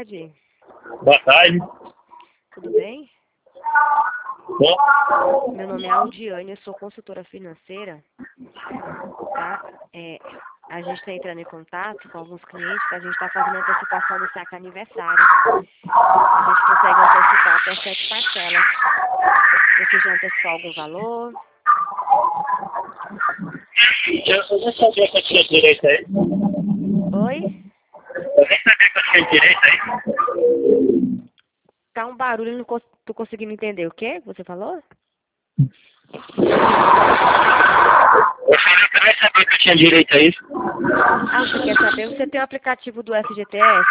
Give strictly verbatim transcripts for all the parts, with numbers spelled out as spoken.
tarde. Boa tarde. Tudo bem? Bom, Meu nome é Aldiane, eu sou consultora financeira, tá? É, a gente está entrando em contato com alguns clientes que a gente está fazendo antecipação do saque aniversário. A gente consegue antecipar até sete parcelas. Você já antecipou algum valor? eu não sabia que eu tinha direito aí. Oi? Eu nem sabia que eu tinha direito aí. Tá um barulho, não cons- tô conseguindo entender. O quê que você falou? Eu falei que eu nem sabia que eu tinha direito a isso. Ah, você quer saber? Você tem o aplicativo do F G T S?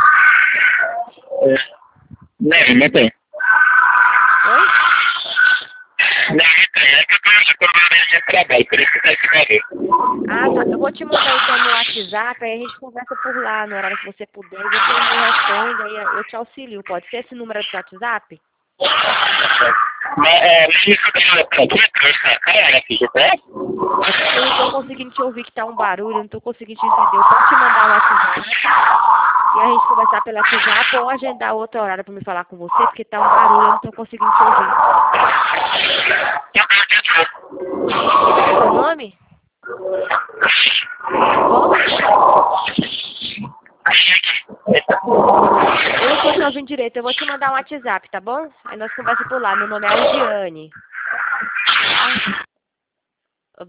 É. Não, não tem. Oi? Não, não tem. É que eu tô eu tô na área de trabalho, por isso que tá escrevendo. Ah, tá. Eu vou te mandar então no WhatsApp, aí a gente conversa por lá no horário que você puder. E você me responde, aí eu te auxilio. Pode ser esse número do WhatsApp? Mas, é, mas isso que eu tô aqui, pra eu sacar, era aqui de pé? Eu não tô conseguindo te ouvir, que tá um barulho, eu não tô conseguindo te entender. Eu posso te mandar um WhatsApp e a gente conversar pelo WhatsApp ou agendar outro horário pra me falar com você, porque tá um barulho, eu não tô conseguindo te ouvir. Seu nome? Como? Eu não tô te ouvindo direito, eu vou te mandar um WhatsApp, tá bom? Aí nós conversamos por lá. Meu nome é Aldiane. Tá?